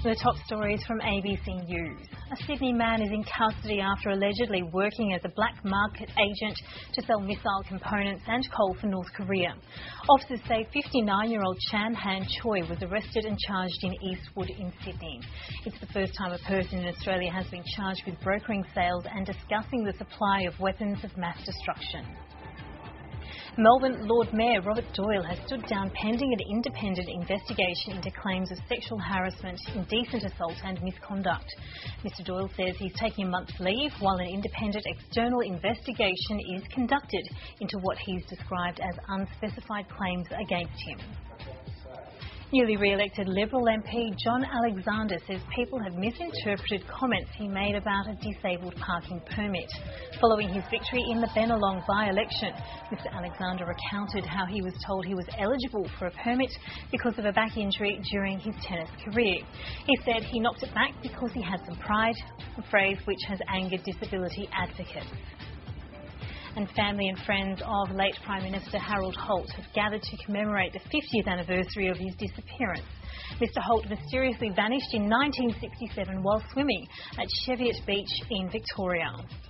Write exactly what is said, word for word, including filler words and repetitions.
The top stories from A B C News. A Sydney man is in custody after allegedly working as a black market agent to sell missile components and coal for North Korea. Officers say fifty-nine-year-old Chan Han Choi was arrested and charged in Eastwood in Sydney. It's the first time a person in Australia has been charged with brokering sales and discussing the supply of weapons of mass destruction. Melbourne Lord Mayor Robert Doyle has stood down pending an independent investigation into claims of sexual harassment, indecent assault and misconduct. Mister Doyle says he's taking a month's leave while an independent external investigation is conducted into what he's described as unspecified claims against him. Newly re-elected Liberal M P John Alexander says people have misinterpreted comments he made about a disabled parking permit. Following his victory in the Bennelong by-election, Mister Alexander recounted how he was told he was eligible for a permit because of a back injury during his tennis career. He said he knocked it back because he had some pride, a phrase which has angered disability advocates. And family and friends of late Prime Minister Harold Holt have gathered to commemorate the fiftieth anniversary of his disappearance. Mister Holt mysteriously vanished in nineteen sixty-seven while swimming at Cheviot Beach in Victoria.